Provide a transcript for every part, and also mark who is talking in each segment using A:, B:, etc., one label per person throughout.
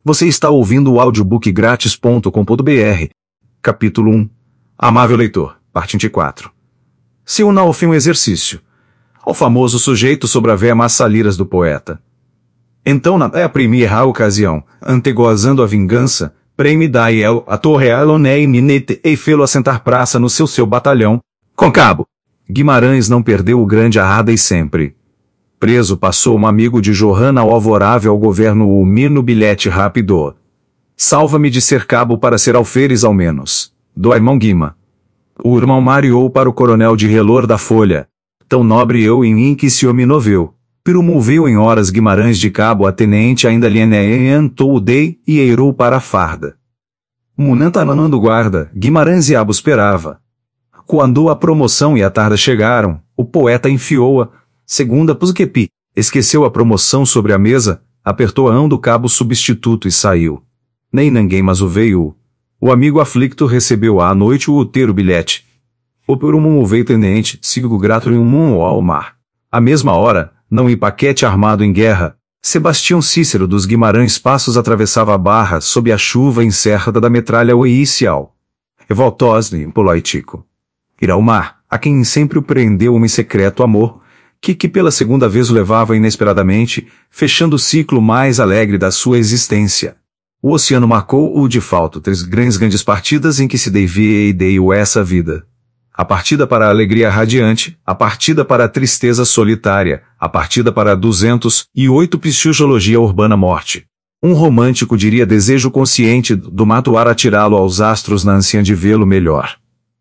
A: Você está ouvindo o audiobookgratis.com.br. Capítulo 1. Amável leitor, parte 24. Se una ao fim um exercício. Ao famoso sujeito sobre a véia massaliras do poeta. Então na primeira ocasião, antegozando a vingança, preme dai el a torre alonei minete e fê-lo assentar praça no seu batalhão, com cabo. Guimarães não perdeu o grande arrada e sempre. Preso passou um amigo de Johanna alvorável ao governo o mir no bilhete rápido. Salva-me de ser cabo para ser alferes ao menos. Do irmão Guima. O irmão mariou para o coronel de relor da folha. Tão nobre eu em mim que se me noveu. Permoveu em horas Guimarães de cabo a tenente ainda lhe enentou o dei e eirou para a farda. Munantanando guarda, Guimarães e Abo esperava. Quando a promoção e a tarde chegaram, o poeta enfiou-a, segunda pusquepi, esqueceu a promoção sobre a mesa, apertou a ão do cabo substituto e saiu. Nem ninguém mas o veio. O amigo aflicto recebeu à noite o ter o bilhete. O por um veio tenente, sigo grato em um ao mar. À mesma hora, não em paquete armado em guerra, Sebastião Cícero dos Guimarães Passos atravessava a barra sob a chuva encerrada da metralha oicial. Evoltosne, poloitico. Ir ao mar, a quem sempre o prendeu um secreto amor, que pela segunda vez o levava inesperadamente, fechando o ciclo mais alegre da sua existência. O oceano marcou-o de falto 3 grandes partidas em que se devia e dei-o essa vida. A partida para a alegria radiante, a partida para a tristeza solitária, a partida para a 208 psicologia urbana morte. Um romântico diria desejo consciente do matuar atirá-lo aos astros na ânsia de vê-lo melhor.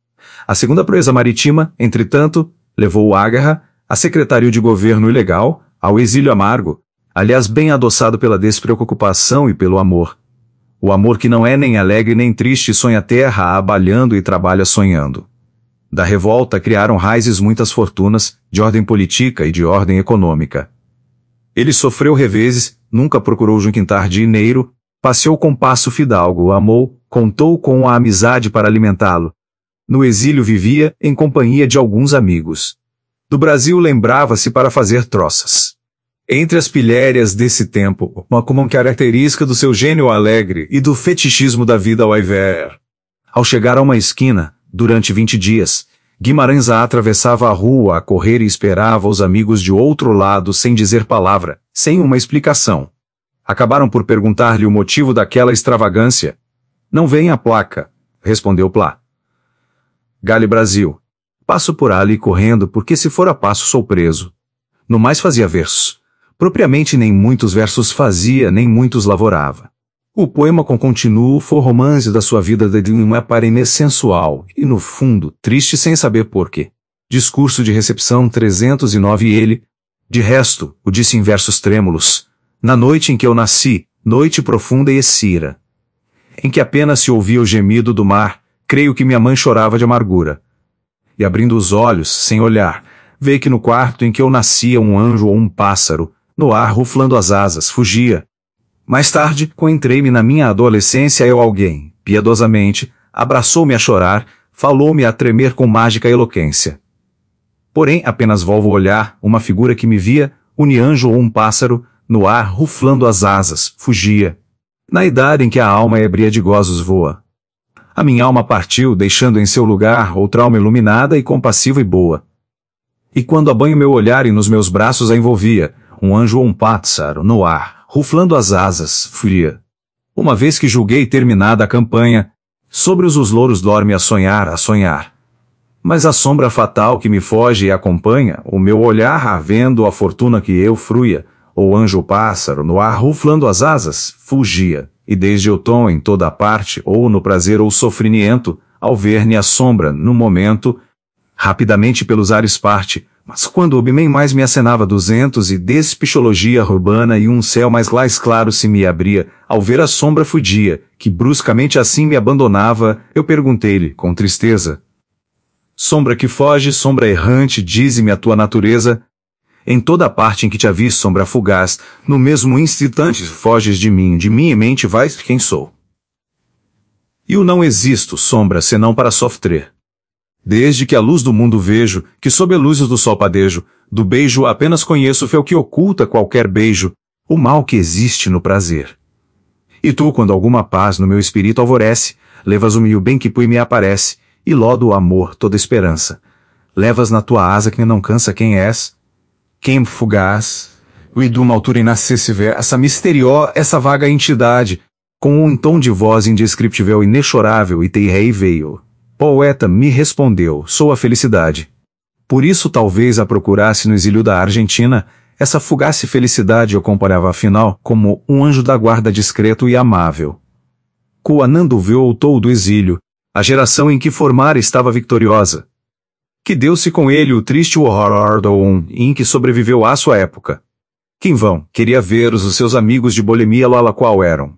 A: A segunda proeza marítima, entretanto, levou o Ágarra, a secretário de governo ilegal, ao exílio amargo, aliás bem adoçado pela despreocupação e pelo amor. O amor que não é nem alegre nem triste sonha a terra abalhando e trabalha sonhando. Da revolta criaram raízes muitas fortunas, de ordem política e de ordem econômica. Ele sofreu reveses, nunca procurou juntar dinheiro, passeou com passo fidalgo, amou, contou com a amizade para alimentá-lo. No exílio vivia, em companhia de alguns amigos. Do Brasil lembrava-se para fazer troças. Entre as pilhérias desse tempo, como característica do seu gênio alegre e do fetichismo da vida ao invés. Ao chegar a uma esquina, durante 20 dias, Guimarães atravessava a rua a correr e esperava os amigos de outro lado sem dizer palavra, sem uma explicação. Acabaram por perguntar-lhe o motivo daquela extravagância. Não vem a placa, respondeu Plá. Gale Brasil. Passo por ali correndo porque se for a passo sou preso. No mais fazia versos. Propriamente nem muitos versos fazia, nem muitos lavorava. O poema com continuo foi romance da sua vida de uma aparência sensual, e no fundo, triste sem saber porquê. Discurso de recepção 309 e ele, de resto, o disse em versos trêmulos. Na noite em que eu nasci, noite profunda e escira. Em que apenas se ouvia o gemido do mar, creio que minha mãe chorava de amargura. E abrindo os olhos, sem olhar, veio que no quarto em que eu nascia um anjo ou um pássaro, no ar ruflando as asas, fugia. Mais tarde, entrei-me na minha adolescência eu alguém, piedosamente, abraçou-me a chorar, falou-me a tremer com mágica eloquência. Porém, apenas volvo olhar, uma figura que me via, anjo ou um pássaro, no ar ruflando as asas, fugia. Na idade em que a alma ebria de gozos voa. A minha alma partiu, deixando em seu lugar outra alma iluminada e compassiva e boa. E quando a banho meu olhar e nos meus braços a envolvia, um anjo ou um pássaro, no ar, ruflando as asas, furia. Uma vez que julguei terminada a campanha, sobre os louros dorme a sonhar, a sonhar. Mas a sombra fatal que me foge e acompanha, o meu olhar vendo a fortuna que eu fruía, ou anjo ou pássaro, no ar ruflando as asas, fugia. E desde o tom em toda a parte, ou no prazer ou sofrimento, ao ver-me a sombra, no momento, rapidamente pelos ares parte, mas quando o bem mais me acenava 200 e despixologia urbana e um céu mais claro se me abria, ao ver a sombra fugia, que bruscamente assim me abandonava, eu perguntei-lhe, com tristeza. Sombra que foge, sombra errante, dize-me a tua natureza. Em toda a parte em que te vi sombra fugaz, no mesmo instante foges de mim e mente vais quem sou. E o não existo, sombra, senão para sofrer. Desde que a luz do mundo vejo, que sob a luz do sol padejo, do beijo apenas conheço o fel que oculta qualquer beijo, o mal que existe no prazer. E tu, quando alguma paz no meu espírito alvorece, levas o meu bem que pui me aparece, e lodo o amor toda esperança. Levas na tua asa quem não cansa quem és, quem fugaz, e de uma altura inacessível, essa misteriosa, essa vaga entidade, com um tom de voz indescritível e inexorável, e te rei veio. Poeta me respondeu, sou a felicidade. Por isso talvez a procurasse no exílio da Argentina, essa fugaz felicidade eu comparava afinal como um anjo da guarda discreto e amável. Coanando voltou do exílio, a geração em que formara estava vitoriosa. Que deu-se com ele o triste horror do em que sobreviveu à sua época. Que em vão queria ver os seus amigos de bolemia lá qual eram.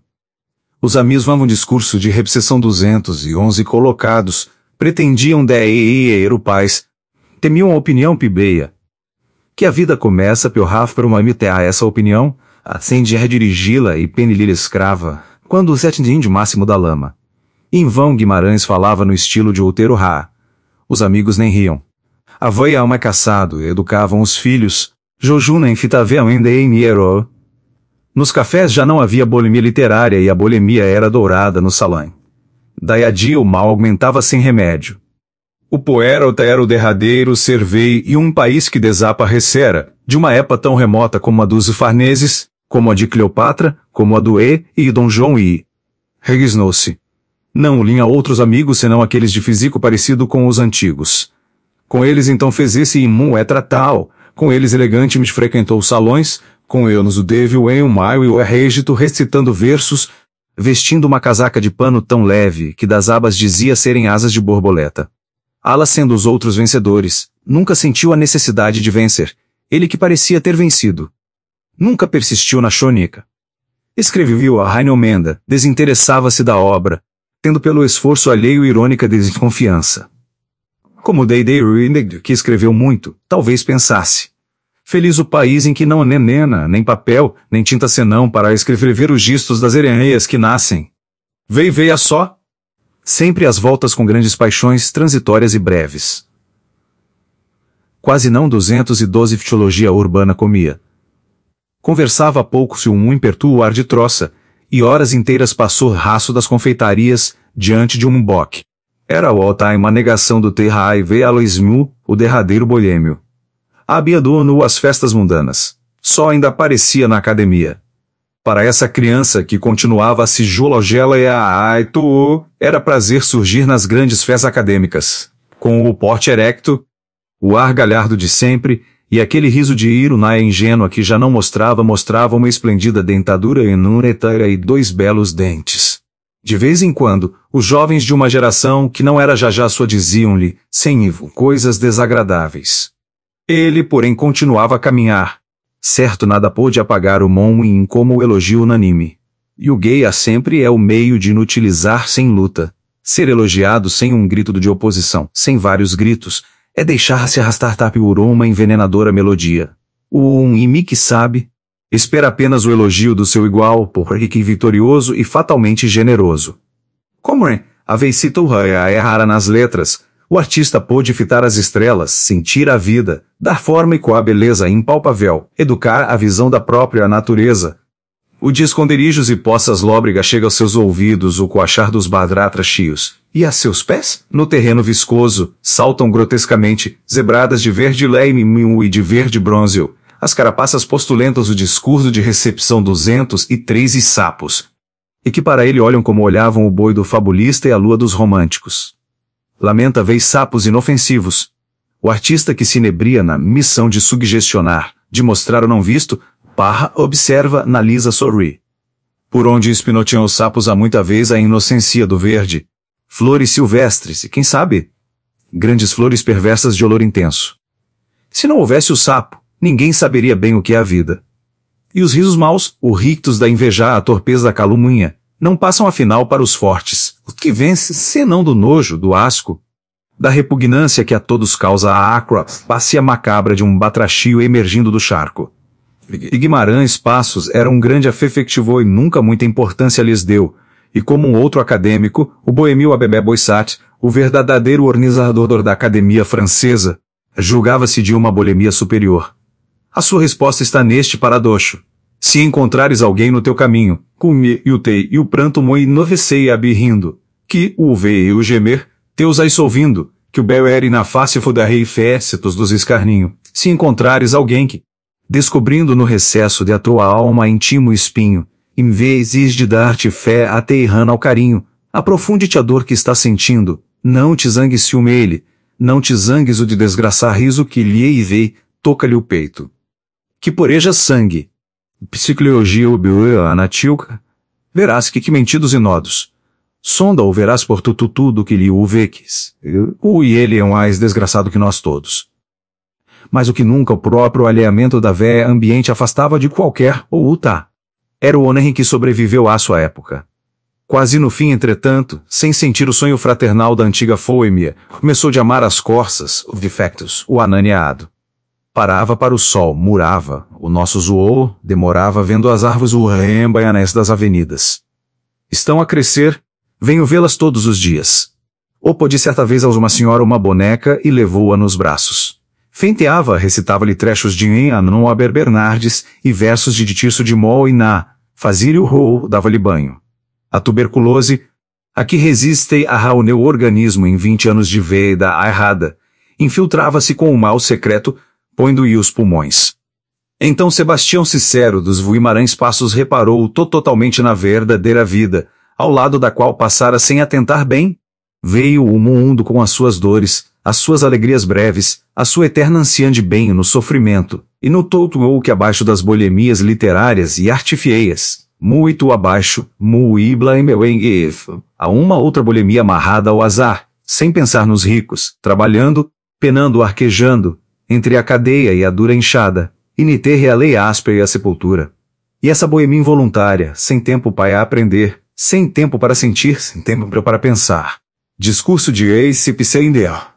A: Os amigos davam discurso de repsessão 211 colocados, pretendiam de paz, temiam a opinião pibeia. Que a vida começa piorrar para uma a essa opinião, assim de redirigi-la e penilha escrava, quando se atinge o máximo da lama. Em vão Guimarães falava no estilo de Outero Ra. Os amigos nem riam. A voia alma caçado, educavam os filhos, Jojuna enfitavam em Deimiero. Nos cafés já não havia bolemia literária e a bolemia era dourada no salão. Daí a dia o mal aumentava sem remédio. O poeta era o derradeiro servei e um país que desaparecera, de uma época tão remota como a dos Farneses, como a de Cleopatra, como a do e Dom João e regisnou-se. Não linha outros amigos senão aqueles de físico parecido com os antigos. Com eles então fez esse imum tal, com eles elegantemente frequentou os salões, com eles o Devil em um maio e o Régito recitando versos, vestindo uma casaca de pano tão leve que das abas dizia serem asas de borboleta. Ala sendo os outros vencedores, nunca sentiu a necessidade de vencer, ele que parecia ter vencido. Nunca persistiu na chonica. Escreveu a Rainomenda, desinteressava-se da obra, tendo pelo esforço alheio irônica desconfiança. Como Day Ruined, que escreveu muito, talvez pensasse. Feliz o país em que não há nem nena, nem papel, nem tinta senão para escrever os gistos das ereias que nascem. Veia só. Sempre às voltas com grandes paixões transitórias e breves. Quase não 212 fisiologia urbana comia. Conversava pouco-se um impertuo ar de troça, e horas inteiras passou raço das confeitarias, diante de um boque. Era o all-time a negação do terra e veio Aloismu, o derradeiro bolêmio. Havia dono as festas mundanas. Só ainda aparecia na academia. Para essa criança que continuava a se jologela e a aito, era prazer surgir nas grandes festas acadêmicas, com o porte erecto, o ar galhardo de sempre, e aquele riso de ironia ingênua que já não mostrava uma esplendida dentadura enuretária e 2 belos dentes. De vez em quando, os jovens de uma geração que não era já sua diziam-lhe, sem ivo, coisas desagradáveis. Ele, porém, continuava a caminhar. Certo nada pôde apagar o mon como o elogio unânime. E o gay sempre é o meio de inutilizar sem luta. Ser elogiado sem um grito de oposição, sem vários gritos, é deixar-se arrastar por uma envenenadora melodia. O imi que sabe, espera apenas o elogio do seu igual, porque vitorioso e fatalmente generoso. Como a veicito é rara nas letras, o artista pôde fitar as estrelas, sentir a vida, dar forma e com a beleza impalpável, educar a visão da própria natureza. O de esconderijos e poças lóbregas chega aos seus ouvidos o coachar dos badratras chios, e a seus pés, no terreno viscoso, saltam grotescamente, zebradas de verde leime e de verde bronzeo, as carapaças postulentas o discurso de recepção 203 e sapos, e que para ele olham como olhavam o boi do fabulista e a lua dos românticos. Lamenta vez sapos inofensivos. O artista que se inebria na missão de sugestionar, de mostrar o não visto, Parra observa, analisa, sorri. Por onde espinoteam os sapos há muita vez a inocência do verde. Flores silvestres e, quem sabe, grandes flores perversas de olor intenso. Se não houvesse o sapo, ninguém saberia bem o que é a vida. E os risos maus, o rictus da inveja, a torpeza da calúnia, não passam afinal para os fortes, o que vence senão do nojo, do asco, da repugnância que a todos causa a acrobacia macabra de um batrachio emergindo do charco. E Guimarães Passos era um grande afefectivo e nunca muita importância lhes deu, e como um outro acadêmico, o boêmio Abébé Boissat, o verdadeiro organizador da Academia Francesa, julgava-se de uma bolemia superior. A sua resposta está neste paradoxo. Se encontrares alguém no teu caminho, cume e o tei e o pranto moi novecei abirrindo, que o vê e o gemer, teus ais ouvindo, que o bel ere na face fodarrei fécitos dos escarninho, se encontrares alguém que, descobrindo no recesso de a tua alma intimo espinho, em vez de dar-te fé aterrando ao carinho, aprofunde-te a dor que está sentindo, não te zangues ciúme ele, não te zangues o de desgraçar riso que lhe vei, toca-lhe o peito. Que poreja sangue. Psicologia obioa anatilca, verás que mentidos e nodos. Sonda ou verás por tudo que lhe o veques. E ele é um mais desgraçado que nós todos. Mas o que nunca o próprio alheamento da véia ambiente afastava de qualquer ou utá. Era o homem que sobreviveu à sua época. Quase no fim, entretanto, sem sentir o sonho fraternal da antiga Foemia, começou de amar as corças, os defectos, o ananeado. Parava para o sol, murava, o nosso zoou, demorava vendo as árvores o embaianés das avenidas. Estão a crescer, venho vê-las todos os dias. Opo de certa vez aos uma senhora uma boneca e levou-a nos braços. Fenteava, recitava-lhe trechos de Anon Aber Bernardes e versos de Tirso de Mol e Na, fazia-lhe o rou, dava-lhe banho. A tuberculose, a que resiste ao meu organismo em 20 anos de vida errada, infiltrava-se com o mal secreto, pondo-lhe os pulmões. Então Sebastião Cicero dos Guimarães Passos reparou totalmente na verdadeira vida, ao lado da qual passara sem atentar bem. Veio o mundo com as suas dores, as suas alegrias breves, a sua eterna ânsia de bem no sofrimento, e notou que abaixo das bolemias literárias e artifieias, muito abaixo, muibla e meu engef, há uma outra bolemia amarrada ao azar, sem pensar nos ricos, trabalhando, penando arquejando, entre a cadeia e a dura enxada, e niterre a lei áspera e a sepultura. E essa boemia involuntária, sem tempo para aprender, sem tempo para sentir, sem tempo para pensar. Discurso de Ace Pseudo.